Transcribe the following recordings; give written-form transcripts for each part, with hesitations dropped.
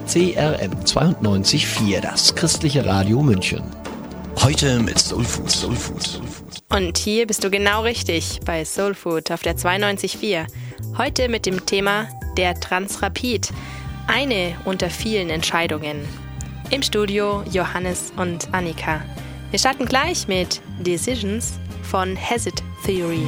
CRM 92.4, das christliche Radio München. Heute mit Soul Food. Und hier bist du genau richtig bei Soul Food auf der 92.4. Heute mit dem Thema der Transrapid. Eine unter vielen Entscheidungen. Im Studio Johannes und Annika. Wir starten gleich mit Decisions von Hazard Theory.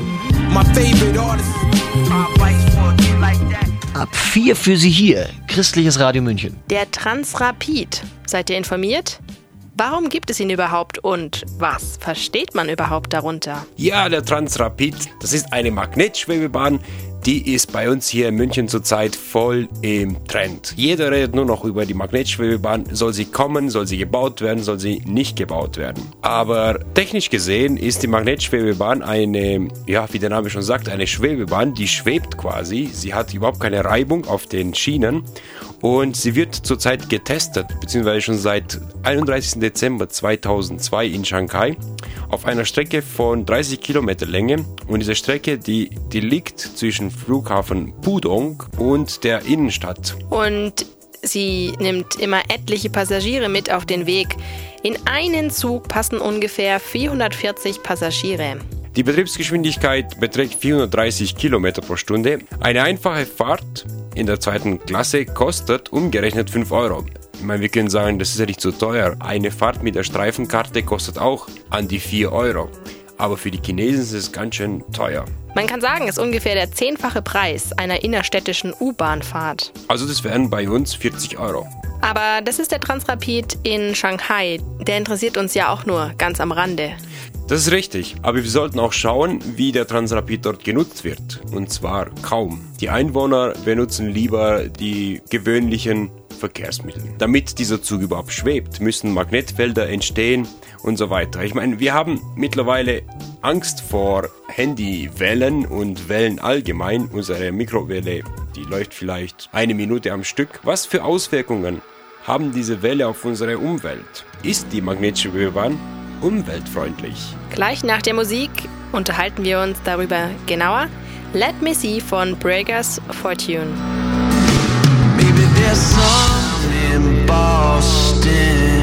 Ab 4 für Sie hier, christliches Radio München. Der Transrapid. Seid ihr informiert? Warum gibt es ihn überhaupt und was versteht man überhaupt darunter? Ja, der Transrapid, das ist eine Magnetschwebebahn, die ist bei uns hier in München zurzeit voll im Trend. Jeder redet nur noch über die Magnetschwebebahn. Soll sie kommen, soll sie gebaut werden, soll sie nicht gebaut werden. Aber technisch gesehen ist die Magnetschwebebahn eine, wie der Name schon sagt, eine Schwebebahn, die schwebt quasi. Sie hat überhaupt keine Reibung auf den Schienen und sie wird zurzeit getestet, beziehungsweise schon seit 31. Dezember 2002 in Shanghai auf einer Strecke von 30 Kilometer Länge. Und diese Strecke, die liegt zwischen Flughafen Pudong und der Innenstadt. Und sie nimmt immer etliche Passagiere mit auf den Weg. In einen Zug passen ungefähr 440 Passagiere. Die Betriebsgeschwindigkeit beträgt 430 Kilometer pro Stunde. Eine einfache Fahrt in der zweiten Klasse kostet umgerechnet 5 Euro. Ich meine, wir können sagen, das ist ja nicht so teuer. Eine Fahrt mit der Streifenkarte kostet auch an die 4 Euro. Aber für die Chinesen ist es ganz schön teuer. Man kann sagen, es ist ungefähr der 10-fache Preis einer innerstädtischen U-Bahn-Fahrt. Also das wären bei uns 40 Euro. Aber das ist der Transrapid in Shanghai. Der interessiert uns ja auch nur ganz am Rande. Das ist richtig, aber wir sollten auch schauen, wie der Transrapid dort genutzt wird. Und zwar kaum. Die Einwohner benutzen lieber die gewöhnlichen Verkehrsmittel. Damit dieser Zug überhaupt schwebt, müssen Magnetfelder entstehen und so weiter. Ich meine, wir haben mittlerweile Angst vor Handywellen und Wellen allgemein. Unsere Mikrowelle, die läuft vielleicht 1 Minute am Stück. Was für Auswirkungen haben diese Welle auf unsere Umwelt? Ist die Magnetschwebebahn umweltfreundlich? Gleich nach der Musik unterhalten wir uns darüber genauer. Let Me See von Breakers Fortune. Maybe there's something in Boston.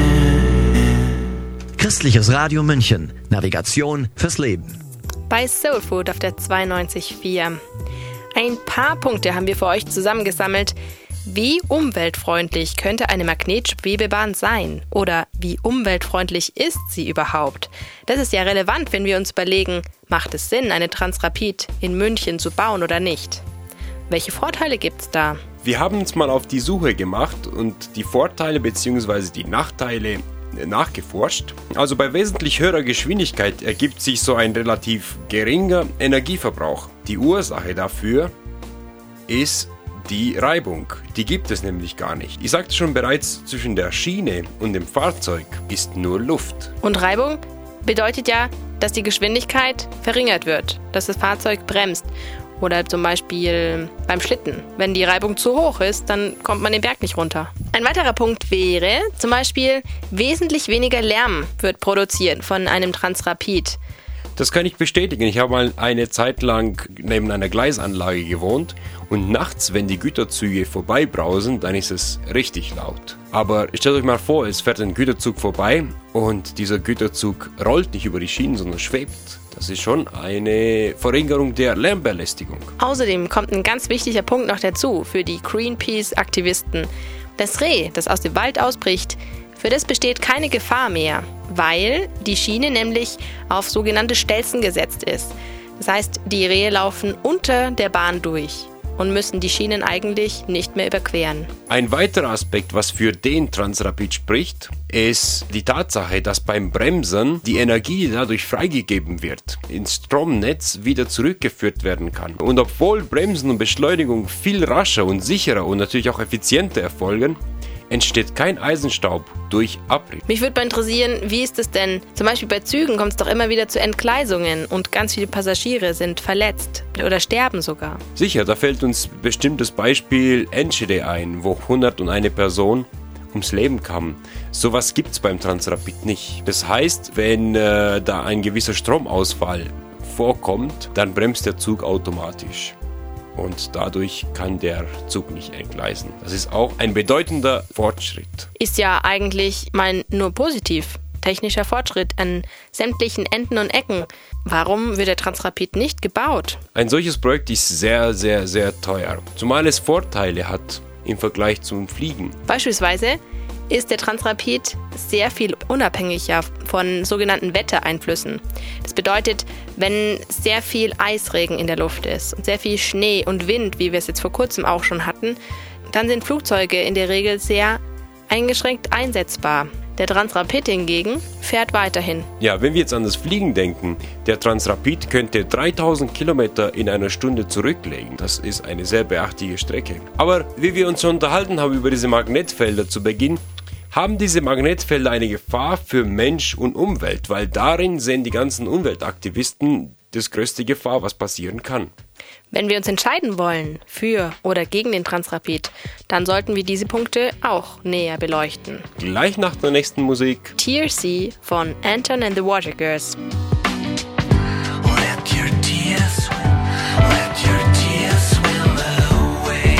Christliches Radio München. Navigation fürs Leben. Bei Soul Food auf der 92.4. Ein paar Punkte haben wir für euch zusammengesammelt. Wie umweltfreundlich könnte eine Magnetschwebebahn sein? Oder wie umweltfreundlich ist sie überhaupt? Das ist ja relevant, wenn wir uns überlegen, macht es Sinn, eine Transrapid in München zu bauen oder nicht? Welche Vorteile gibt's da? Wir haben uns mal auf die Suche gemacht und die Vorteile bzw. die Nachteile nachgeforscht. Also bei wesentlich höherer Geschwindigkeit ergibt sich so ein relativ geringer Energieverbrauch. Die Ursache dafür ist die Reibung. Die gibt es nämlich gar nicht. Ich sagte schon bereits, zwischen der Schiene und dem Fahrzeug ist nur Luft. Und Reibung bedeutet ja, dass die Geschwindigkeit verringert wird, dass das Fahrzeug bremst. Oder zum Beispiel beim Schlitten. Wenn die Reibung zu hoch ist, dann kommt man den Berg nicht runter. Ein weiterer Punkt wäre zum Beispiel, wesentlich weniger Lärm wird produziert von einem Transrapid. Das kann ich bestätigen. Ich habe mal eine Zeit lang neben einer Gleisanlage gewohnt und nachts, wenn die Güterzüge vorbeibrausen, dann ist es richtig laut. Aber stellt euch mal vor, es fährt ein Güterzug vorbei und dieser Güterzug rollt nicht über die Schienen, sondern schwebt. Das ist schon eine Verringerung der Lärmbelästigung. Außerdem kommt ein ganz wichtiger Punkt noch dazu für die Greenpeace-Aktivisten. Das Reh, das aus dem Wald ausbricht, für das besteht keine Gefahr mehr, weil die Schiene nämlich auf sogenannte Stelzen gesetzt ist. Das heißt, die Rehe laufen unter der Bahn durch und müssen die Schienen eigentlich nicht mehr überqueren. Ein weiterer Aspekt, was für den Transrapid spricht, ist die Tatsache, dass beim Bremsen die Energie, die dadurch freigegeben wird, ins Stromnetz wieder zurückgeführt werden kann. Und obwohl Bremsen und Beschleunigung viel rascher und sicherer und natürlich auch effizienter erfolgen, entsteht kein Eisenstaub durch Abrieb. Mich würde mal interessieren, wie ist es denn? Zum Beispiel bei Zügen kommt es doch immer wieder zu Entgleisungen und ganz viele Passagiere sind verletzt oder sterben sogar. Sicher, da fällt uns bestimmt das Beispiel Enschede ein, wo 101 Person ums Leben kam. Sowas gibt es beim Transrapid nicht. Das heißt, wenn da ein gewisser Stromausfall vorkommt, dann bremst der Zug automatisch. und dadurch kann der Zug nicht entgleisen. Das ist auch ein bedeutender Fortschritt. Ist ja eigentlich nur positiv. Technischer Fortschritt an sämtlichen Enden und Ecken. Warum wird der Transrapid nicht gebaut? Ein solches Projekt ist sehr, sehr, sehr teuer, zumal es Vorteile hat im Vergleich zum Fliegen. Beispielsweise ist der Transrapid sehr viel unabhängiger von sogenannten Wettereinflüssen. Das bedeutet, wenn sehr viel Eisregen in der Luft ist und sehr viel Schnee und Wind, wie wir es jetzt vor kurzem auch schon hatten, dann sind Flugzeuge in der Regel sehr eingeschränkt einsetzbar. Der Transrapid hingegen fährt weiterhin. Ja, wenn wir jetzt an das Fliegen denken, der Transrapid könnte 3000 Kilometer in einer Stunde zurücklegen. Das ist eine sehr beachtliche Strecke. Aber wie wir uns schon unterhalten haben über diese Magnetfelder zu Beginn, haben diese Magnetfelder eine Gefahr für Mensch und Umwelt, weil darin sehen die ganzen Umweltaktivisten das größte Gefahr, was passieren kann. Wenn wir uns entscheiden wollen für oder gegen den Transrapid, dann sollten wir diese Punkte auch näher beleuchten. Gleich nach der nächsten Musik. TRC von Anton and the Water Girls. Let your tears swim, let your tears swim away.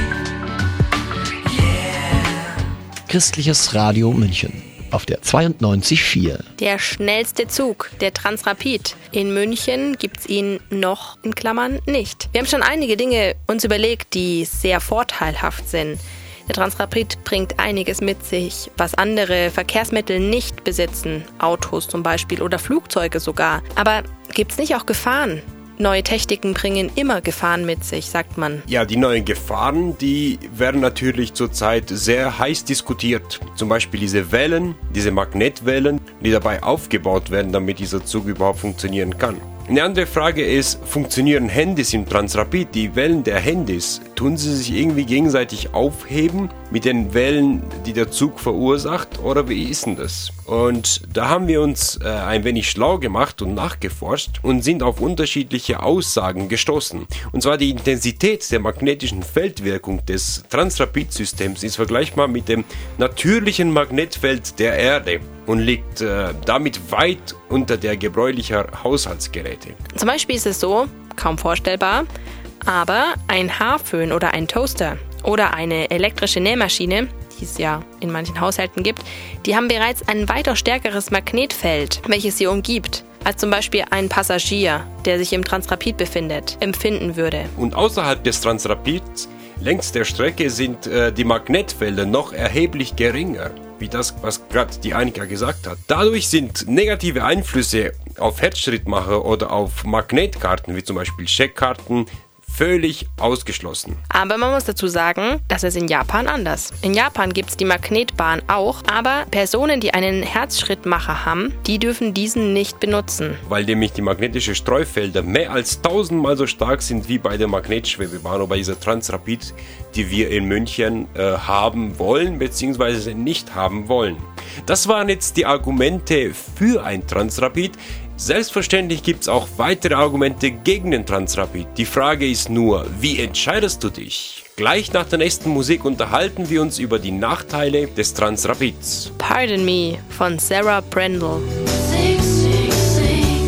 Yeah. Christliches Radio München auf der 92.4. Der schnellste Zug, der Transrapid. In München gibt's ihn noch in Klammern nicht. Wir haben schon einige Dinge uns überlegt, die sehr vorteilhaft sind. Der Transrapid bringt einiges mit sich, was andere Verkehrsmittel nicht besitzen. Autos zum Beispiel oder Flugzeuge sogar. Aber gibt's nicht auch Gefahren? Neue Techniken bringen immer Gefahren mit sich, sagt man. Ja, die neuen Gefahren, die werden natürlich zurzeit sehr heiß diskutiert. Zum Beispiel diese Wellen, diese Magnetwellen, die dabei aufgebaut werden, damit dieser Zug überhaupt funktionieren kann. Eine andere Frage ist, funktionieren Handys im Transrapid? Die Wellen der Handys, tun sie sich irgendwie gegenseitig aufheben mit den Wellen, die der Zug verursacht? Oder wie ist denn das? Und da haben wir uns ein wenig schlau gemacht und nachgeforscht und sind auf unterschiedliche Aussagen gestoßen. Und zwar die Intensität der magnetischen Feldwirkung des Transrapid-Systems ist vergleichbar mit dem natürlichen Magnetfeld der Erde und liegt damit weit unter der gebräuchlicher Haushaltsgeräte. Zum Beispiel ist es so, kaum vorstellbar, aber ein Haarföhn oder ein Toaster oder eine elektrische Nähmaschine, die es ja in manchen Haushalten gibt, die haben bereits ein weitaus stärkeres Magnetfeld, welches sie umgibt, als zum Beispiel ein Passagier, der sich im Transrapid befindet, empfinden würde. Und außerhalb des Transrapids, längs der Strecke, sind die Magnetfelder noch erheblich geringer, wie das, was gerade die Annika gesagt hat. Dadurch sind negative Einflüsse auf Herzschrittmacher oder auf Magnetkarten, wie zum Beispiel Scheckkarten, völlig ausgeschlossen. Aber man muss dazu sagen, das ist in Japan anders. In Japan gibt es die Magnetbahn auch, aber Personen, die einen Herzschrittmacher haben, die dürfen diesen nicht benutzen. Weil nämlich die magnetischen Streufelder mehr als 1000-mal so stark sind wie bei der Magnetschwebebahn oder bei dieser Transrapid, die wir in München haben wollen bzw. nicht haben wollen. Das waren jetzt die Argumente für ein Transrapid. Selbstverständlich gibt es auch weitere Argumente gegen den Transrapid. Die Frage ist nur, wie entscheidest du dich? Gleich nach der nächsten Musik unterhalten wir uns über die Nachteile des Transrapids. Pardon Me von Sarah Brendel. Sing, sing, sing.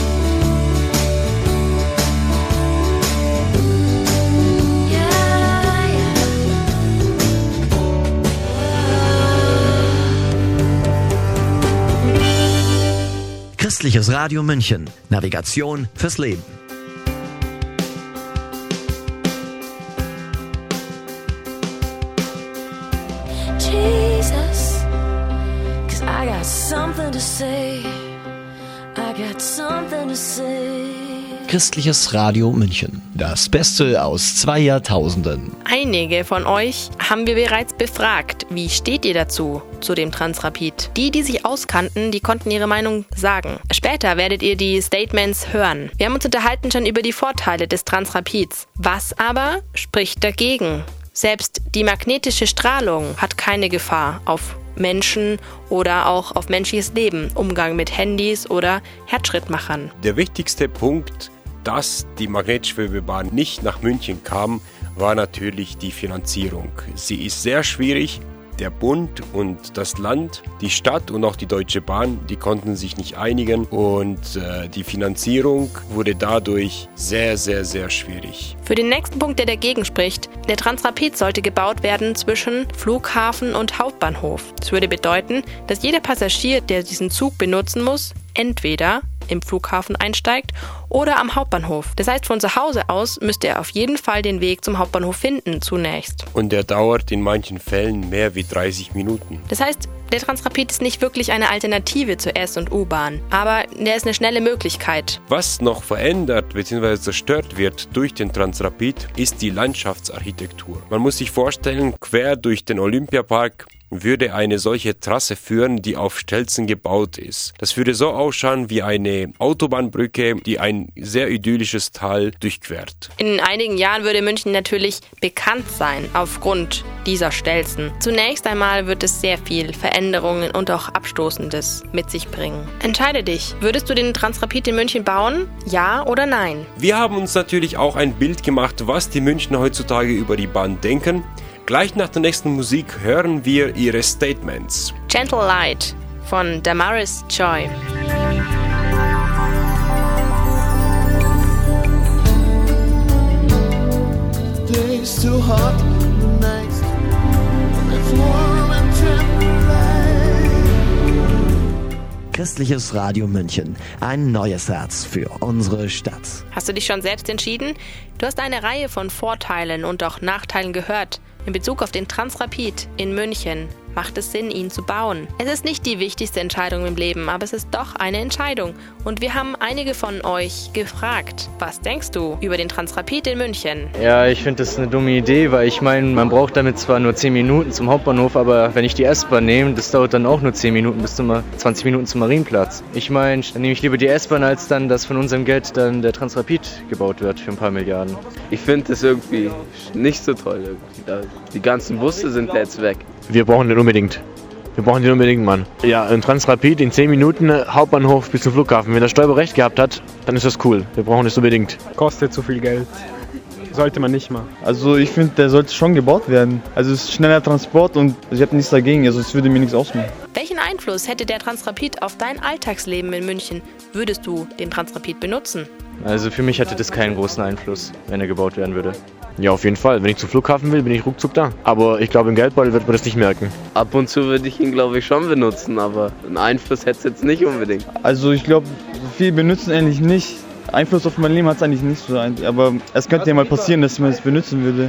Yeah, Christliches Radio München. Navigation fürs Leben. Jesus, 'cause I got something to say. I got something to say. Christliches Radio München. Das Beste aus 2 Jahrtausenden. Einige von euch haben wir bereits befragt. Wie steht ihr dazu, zu dem Transrapid? Die sich auskannten, die konnten ihre Meinung sagen. Später werdet ihr die Statements hören. Wir haben uns unterhalten schon über die Vorteile des Transrapids. Was aber spricht dagegen? Selbst die magnetische Strahlung hat keine Gefahr auf Menschen oder auch auf menschliches Leben, Umgang mit Handys oder Herzschrittmachern. Der wichtigste Punkt, dass die Magnetschwebebahn nicht nach München kam, war natürlich die Finanzierung. Sie ist sehr schwierig der Bund und das Land, die Stadt und auch die Deutsche Bahn, die konnten sich nicht einigen und die Finanzierung wurde dadurch sehr, sehr, sehr schwierig. Für den nächsten Punkt, der dagegen spricht, der Transrapid sollte gebaut werden zwischen Flughafen und Hauptbahnhof. Das würde bedeuten, dass jeder Passagier, der diesen Zug benutzen muss, entweder im Flughafen einsteigt oder am Hauptbahnhof. Das heißt, von zu Hause aus müsste er auf jeden Fall den Weg zum Hauptbahnhof finden, zunächst. Und der dauert in manchen Fällen mehr wie 30 Minuten. Das heißt, der Transrapid ist nicht wirklich eine Alternative zur S- und U-Bahn, aber der ist eine schnelle Möglichkeit. Was noch verändert bzw. zerstört wird durch den Transrapid, ist die Landschaftsarchitektur. Man muss sich vorstellen, quer durch den Olympiapark würde eine solche Trasse führen, die auf Stelzen gebaut ist. Das würde so ausschauen wie eine Autobahnbrücke, die ein sehr idyllisches Tal durchquert. In einigen Jahren würde München natürlich bekannt sein aufgrund dieser Stelzen. Zunächst einmal wird es sehr viel Veränderungen und auch Abstoßendes mit sich bringen. Entscheide dich, würdest du den Transrapid in München bauen? Ja oder nein? Wir haben uns natürlich auch ein Bild gemacht, was die Münchner heutzutage über die Bahn denken. Gleich nach der nächsten Musik hören wir ihre Statements. Gentle Light von Damaris Joy. Days too hot, nights it's warm and gentle light. Christliches Radio München. Ein neues Herz für unsere Stadt. Hast du dich schon selbst entschieden? Du hast eine Reihe von Vorteilen und auch Nachteilen gehört. In Bezug auf den Transrapid in München macht es Sinn, ihn zu bauen. Es ist nicht die wichtigste Entscheidung im Leben, aber es ist doch eine Entscheidung. Und wir haben einige von euch gefragt, was denkst du über den Transrapid in München? Ja, ich finde das eine dumme Idee, weil ich meine, man braucht damit zwar nur 10 Minuten zum Hauptbahnhof, aber wenn ich die S-Bahn nehme, das dauert dann auch nur 10 Minuten bis 20 Minuten zum Marienplatz. Ich meine, dann nehme ich lieber die S-Bahn, als dann, dass von unserem Geld dann der Transrapid gebaut wird für ein paar Milliarden. Ich finde das irgendwie nicht so toll. Irgendwie. Die ganzen Busse sind jetzt weg. Wir brauchen den unbedingt. Wir brauchen den unbedingt, Mann. Ja, ein Transrapid in 10 Minuten, Hauptbahnhof bis zum Flughafen. Wenn der Stoiber recht gehabt hat, dann ist das cool. Wir brauchen das unbedingt. Kostet zu viel Geld. Sollte man nicht machen. Also ich finde, der sollte schon gebaut werden. Also es ist schneller Transport und ich habe nichts dagegen. Also es würde mir nichts ausmachen. Welchen Einfluss hätte der Transrapid auf dein Alltagsleben in München? Würdest du den Transrapid benutzen? Also für mich hätte das keinen großen Einfluss, wenn er gebaut werden würde. Ja, auf jeden Fall. Wenn ich zum Flughafen will, bin ich ruckzuck da. Aber ich glaube, im Geldbeutel wird man das nicht merken. Ab und zu würde ich ihn, glaube ich, schon benutzen, aber einen Einfluss hätte es jetzt nicht unbedingt. Also ich glaube, viel benutzen eigentlich nicht. Einfluss auf mein Leben hat es eigentlich nicht so. Aber es könnte ja mal passieren, dass man es benutzen würde.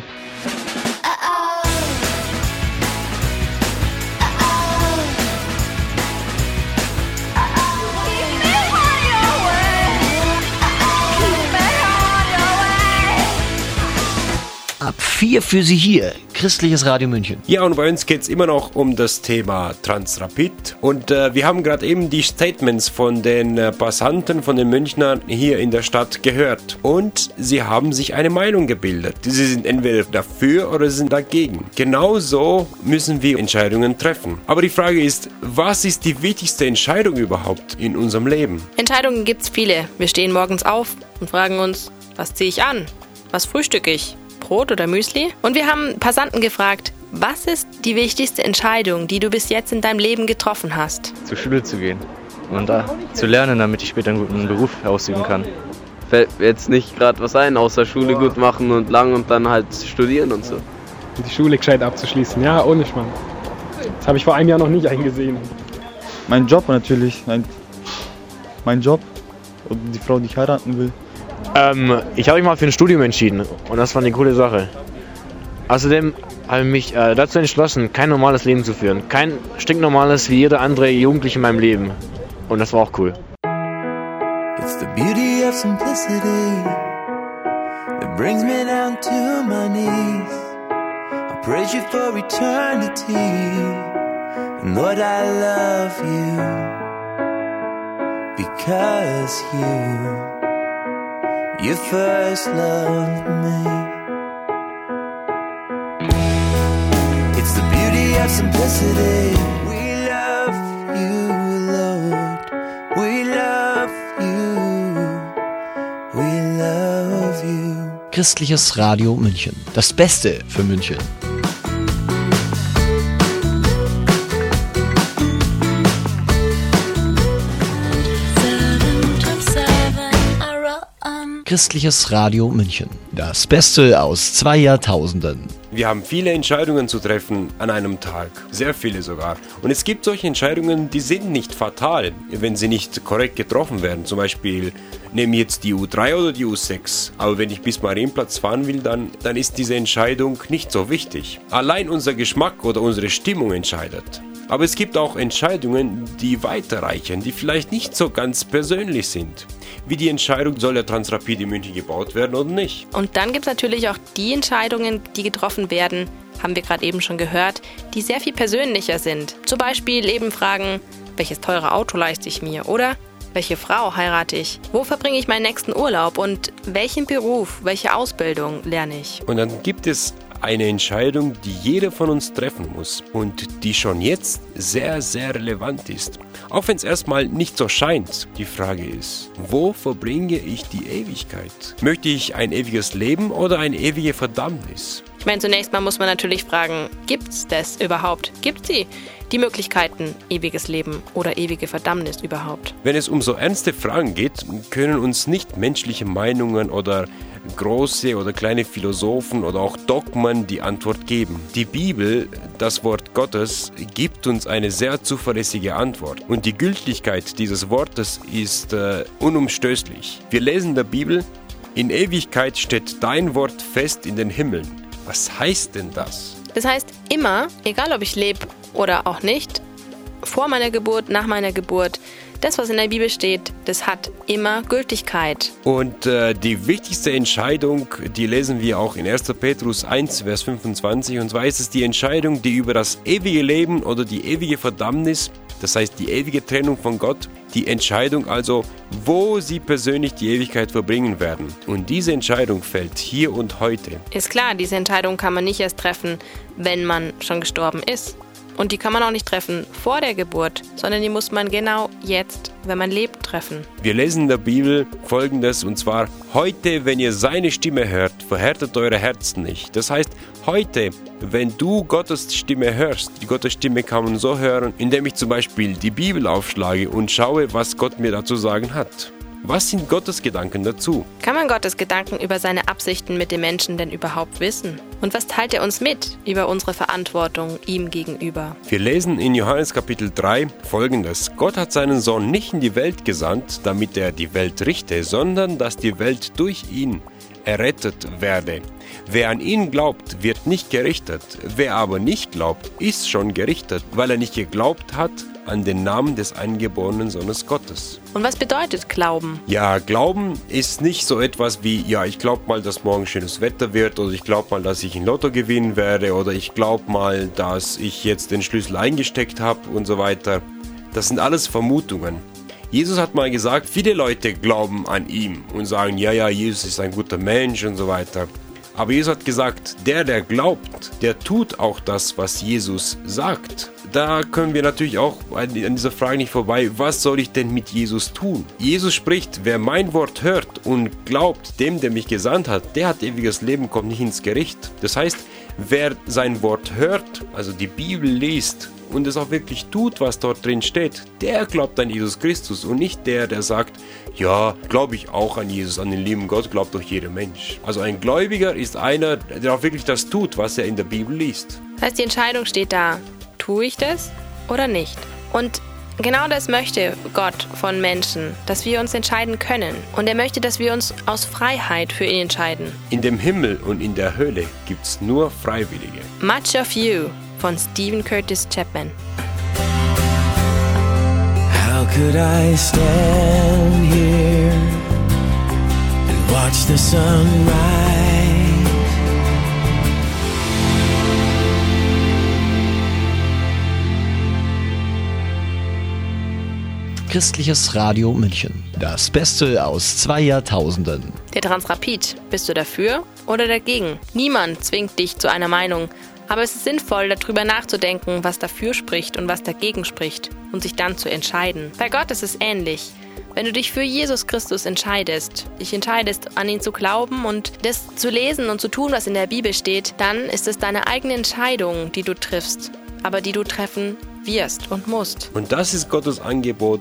Ab 4 für Sie hier. Christliches Radio München. Ja, und bei uns geht es immer noch um das Thema Transrapid. Und wir haben gerade eben die Statements von den Passanten, von den Münchnern hier in der Stadt gehört. Und sie haben sich eine Meinung gebildet. Sie sind entweder dafür oder sie sind dagegen. Genauso müssen wir Entscheidungen treffen. Aber die Frage ist, was ist die wichtigste Entscheidung überhaupt in unserem Leben? Entscheidungen gibt's viele. Wir stehen morgens auf und fragen uns, was ziehe ich an? Was frühstücke ich? Brot oder Müsli? Und wir haben Passanten gefragt, was ist die wichtigste Entscheidung, die du bis jetzt in deinem Leben getroffen hast? Zur Schule zu gehen und da zu lernen, damit ich später einen guten Beruf ausüben kann. Fällt mir jetzt nicht gerade was ein, außer Schule gut machen und lang und dann halt studieren und so. Die Schule gescheit abzuschließen, ja, ohne Schmarrn. Das habe ich vor einem Jahr noch nicht eingesehen. Mein Job natürlich. Mein Job und die Frau, die ich heiraten will. Ich habe mich mal für ein Studium entschieden und das war eine coole Sache. Außerdem habe ich mich dazu entschlossen, kein normales Leben zu führen. Kein stinknormales wie jeder andere Jugendliche in meinem Leben. Und das war auch cool. It's the beauty of simplicity that brings me down to my knees. I praise you for eternity, and Lord, I love you because you first loved me. It's the beauty of simplicity. We love you, Lord. We love you. We love you. Christliches Radio München. Das Beste für München. Christliches Radio München. Das Beste aus 2 Jahrtausenden. Wir haben viele Entscheidungen zu treffen an einem Tag. Sehr viele sogar. Und es gibt solche Entscheidungen, die sind nicht fatal, wenn sie nicht korrekt getroffen werden. Zum Beispiel, nehme jetzt die U3 oder die U6. Aber wenn ich bis Marienplatz fahren will, dann ist diese Entscheidung nicht so wichtig. Allein unser Geschmack oder unsere Stimmung entscheidet. Aber es gibt auch Entscheidungen, die weiterreichen, die vielleicht nicht so ganz persönlich sind. Wie die Entscheidung, soll der Transrapid in München gebaut werden oder nicht. Und dann gibt es natürlich auch die Entscheidungen, die getroffen werden, haben wir gerade eben schon gehört, die sehr viel persönlicher sind. Zum Beispiel eben Fragen, welches teure Auto leiste ich mir oder welche Frau heirate ich? Wo verbringe ich meinen nächsten Urlaub? Und welchen Beruf, welche Ausbildung lerne ich? Und dann gibt es eine Entscheidung, die jeder von uns treffen muss und die schon jetzt sehr, sehr relevant ist. Auch wenn es erstmal nicht so scheint. Die Frage ist, wo verbringe ich die Ewigkeit? Möchte ich ein ewiges Leben oder eine ewige Verdammnis? Ich meine, zunächst mal muss man natürlich fragen, gibt es das überhaupt? Gibt es die Möglichkeiten, ewiges Leben oder ewige Verdammnis überhaupt? Wenn es um so ernste Fragen geht, können uns nicht menschliche Meinungen oder große oder kleine Philosophen oder auch Dogmen die Antwort geben. Die Bibel, das Wort Gottes, gibt uns eine sehr zuverlässige Antwort. Und die Gültigkeit dieses Wortes ist unumstößlich. Wir lesen in der Bibel, in Ewigkeit steht dein Wort fest in den Himmeln. Was heißt denn das? Das heißt, immer, egal ob ich lebe oder auch nicht, vor meiner Geburt, nach meiner Geburt, das, was in der Bibel steht, das hat immer Gültigkeit. Und die wichtigste Entscheidung, die lesen wir auch in 1. Petrus 1, Vers 25. Und zwar ist es die Entscheidung, die über das ewige Leben oder die ewige Verdammnis, das heißt die ewige Trennung von Gott, die Entscheidung also, wo sie persönlich die Ewigkeit verbringen werden. Und diese Entscheidung fällt hier und heute. Ist klar, diese Entscheidung kann man nicht erst treffen, wenn man schon gestorben ist. Und die kann man auch nicht treffen vor der Geburt, sondern die muss man genau jetzt, wenn man lebt, treffen. Wir lesen in der Bibel Folgendes, und zwar: Heute, wenn ihr seine Stimme hört, verhärtet eure Herzen nicht. Das heißt, heute, wenn du Gottes Stimme hörst, die Gottes Stimme kann man so hören, indem ich zum Beispiel die Bibel aufschlage und schaue, was Gott mir dazu sagen hat. Was sind Gottes Gedanken dazu? Kann man Gottes Gedanken über seine Absichten mit den Menschen denn überhaupt wissen? Und was teilt er uns mit über unsere Verantwortung ihm gegenüber? Wir lesen in Johannes Kapitel 3 Folgendes: Gott hat seinen Sohn nicht in die Welt gesandt, damit er die Welt richte, sondern dass die Welt durch ihn errettet werde. Wer an ihn glaubt, wird nicht gerichtet. Wer aber nicht glaubt, ist schon gerichtet, weil er nicht geglaubt hat an den Namen des eingeborenen Sohnes Gottes. Und was bedeutet Glauben? Ja, Glauben ist nicht so etwas wie, ja, ich glaube mal, dass morgen schönes Wetter wird, oder ich glaube mal, dass ich ein Lotto gewinnen werde, oder ich glaube mal, dass ich jetzt den Schlüssel eingesteckt habe und so weiter. Das sind alles Vermutungen. Jesus hat mal gesagt, viele Leute glauben an ihn und sagen, ja, Jesus ist ein guter Mensch und so weiter. Aber Jesus hat gesagt, der glaubt, der tut auch das, was Jesus sagt. Da können wir natürlich auch an dieser Frage nicht vorbei, was soll ich denn mit Jesus tun? Jesus spricht, wer mein Wort hört und glaubt dem, der mich gesandt hat, der hat ewiges Leben, kommt nicht ins Gericht. Das heißt, wer sein Wort hört, also die Bibel liest und es auch wirklich tut, was dort drin steht, der glaubt an Jesus Christus und nicht der sagt, ja, glaube ich auch an Jesus, an den lieben Gott, glaubt doch jeder Mensch. Also ein Gläubiger ist einer, der auch wirklich das tut, was er in der Bibel liest. Das heißt, die Entscheidung steht da, tue ich das oder nicht? Und genau das möchte Gott von Menschen, dass wir uns entscheiden können. Und er möchte, dass wir uns aus Freiheit für ihn entscheiden. In dem Himmel und in der Hölle gibt es nur Freiwillige. Much of You von Stephen Curtis Chapman. How could I stand here and watch the sunrise? Christliches Radio München. Das Beste aus 2 Jahrtausenden. Der Transrapid. Bist du dafür oder dagegen? Niemand zwingt dich zu einer Meinung. Aber es ist sinnvoll, darüber nachzudenken, was dafür spricht und was dagegen spricht und sich dann zu entscheiden. Bei Gott ist es ähnlich. Wenn du dich für Jesus Christus entscheidest, an ihn zu glauben und das zu lesen und zu tun, was in der Bibel steht, dann ist es deine eigene Entscheidung, die du triffst, aber die du treffen wirst und musst. Und das ist Gottes Angebot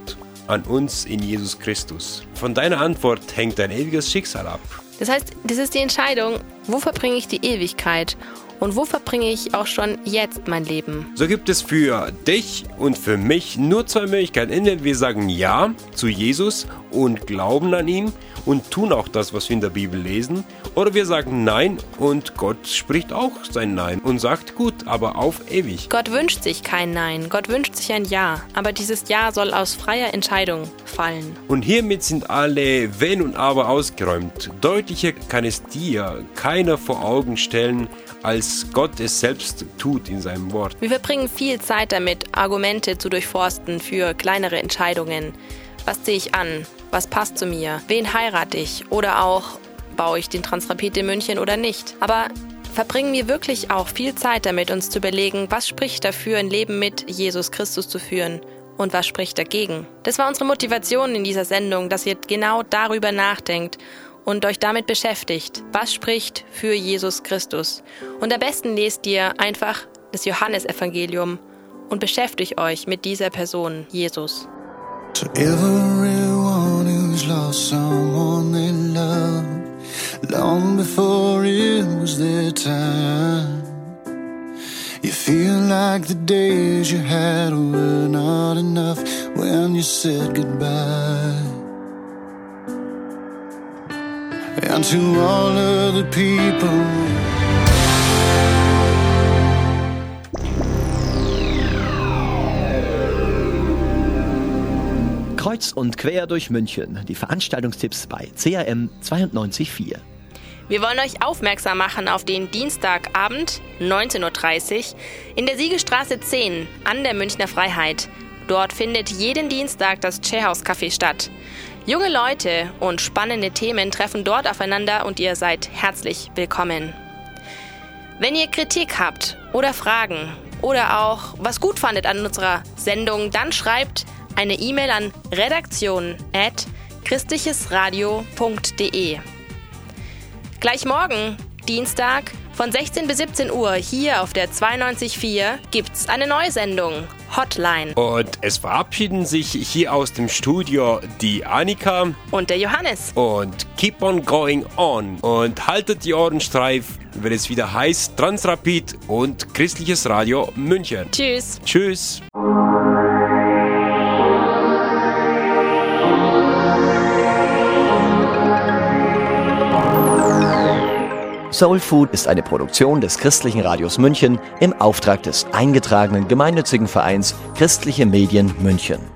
an uns in Jesus Christus. Von deiner Antwort hängt dein ewiges Schicksal ab. Das heißt, das ist die Entscheidung, wo verbringe ich die Ewigkeit und wo verbringe ich auch schon jetzt mein Leben. So gibt es für dich und für mich nur zwei Möglichkeiten. Entweder wir sagen Ja zu Jesus und glauben an ihn und tun auch das, was wir in der Bibel lesen, oder wir sagen Nein und Gott spricht auch sein Nein und sagt gut, aber auf ewig. Gott wünscht sich kein Nein, Gott wünscht sich ein Ja, aber dieses Ja soll aus freier Entscheidung fallen. Und hiermit sind alle Wenn und Aber ausgeräumt. Deutlicher kann es dir keiner vor Augen stellen, als Gott es selbst tut in seinem Wort. Wir verbringen viel Zeit damit, Argumente zu durchforsten für kleinere Entscheidungen. Was ziehe ich an? Was passt zu mir? Wen heirate ich? Oder auch, baue ich den Transrapid in München oder nicht? Aber verbringen wir wirklich auch viel Zeit damit, uns zu überlegen, was spricht dafür, ein Leben mit Jesus Christus zu führen und was spricht dagegen? Das war unsere Motivation in dieser Sendung, dass ihr genau darüber nachdenkt und euch damit beschäftigt. Was spricht für Jesus Christus? Und am besten lest ihr einfach das Johannesevangelium und beschäftigt euch mit dieser Person, Jesus. To everyone who's lost someone they love, long before it was their time. You feel like the days you had were not enough when you said goodbye. And to all of the people Kreuz und quer durch München. Die Veranstaltungstipps bei CRM 92.4. Wir wollen euch aufmerksam machen auf den Dienstagabend, 19.30 Uhr, in der Siegestraße 10 an der Münchner Freiheit. Dort findet jeden Dienstag das Chairhouse-Café statt. Junge Leute und spannende Themen treffen dort aufeinander und ihr seid herzlich willkommen. Wenn ihr Kritik habt oder Fragen oder auch was gut fandet an unserer Sendung, dann schreibt eine E-Mail an redaktion@christlichesradio.de. Gleich morgen, Dienstag, von 16 bis 17 Uhr hier auf der 92.4 gibt's eine neue Sendung, Hotline. Und es verabschieden sich hier aus dem Studio die Annika und der Johannes. Und keep on going on. Und haltet die Ohren steif, wenn es wieder heißt Transrapid und Christliches Radio München. Tschüss. Tschüss. Soul Food ist eine Produktion des Christlichen Radios München im Auftrag des eingetragenen gemeinnützigen Vereins Christliche Medien München.